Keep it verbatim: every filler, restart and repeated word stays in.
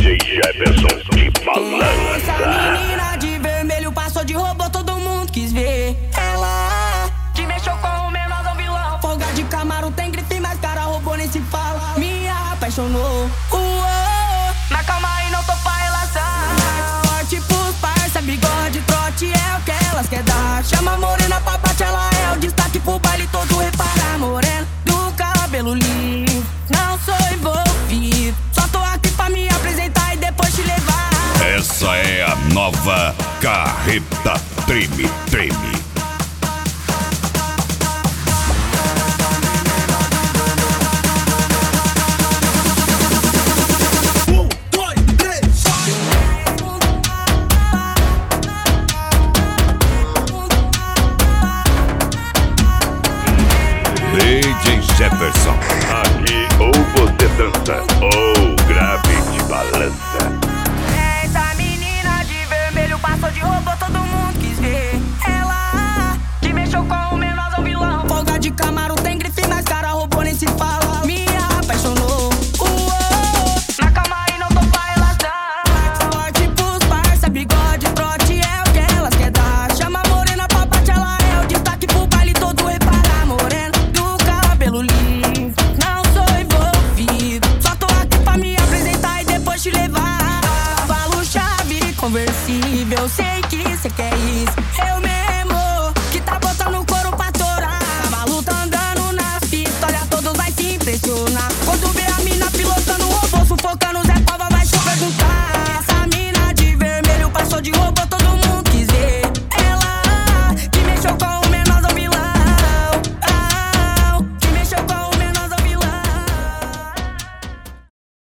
D J Jefferson de balança. Essa menina de vermelho passou de robô, todo mundo quis ver. Ela que mexeu com o menorzão vilão. Folga de Camaro tem grife, mas cara robô nem se fala. Me apaixonou. Uou, mas calma aí, não tô pra relação. Forte pros parça, bigode, trote é o que elas quer dar. Chama a morena pra bate, ela é o destaque pro baile todo. Repara, morena do cabelo liso. Não sou envolvido, só tô aqui pra me apresentar e depois te levar. Essa é a nova Carreta Treme Treme. D J Jefferson. Aqui ou você dança ou grave de balança. Essa menina de vermelho passou de robô, todo mundo quis ver. Ela que mexeu com o menorzão vilão. Folga de Camaro tem grife, mas cara robô nem se fala. Me apaixonou. Uou, mas calma aí, não tô pra relação. Forte pros parça, bigode, trote é o que elas quer dar. Chama a morena pra bate, ela é o destaque pro baile todo. Repara, morena do cabelo liso. Não sou envolvido, só tô aqui pra me apresentar e depois te levar. Cavalo chave conversível, sei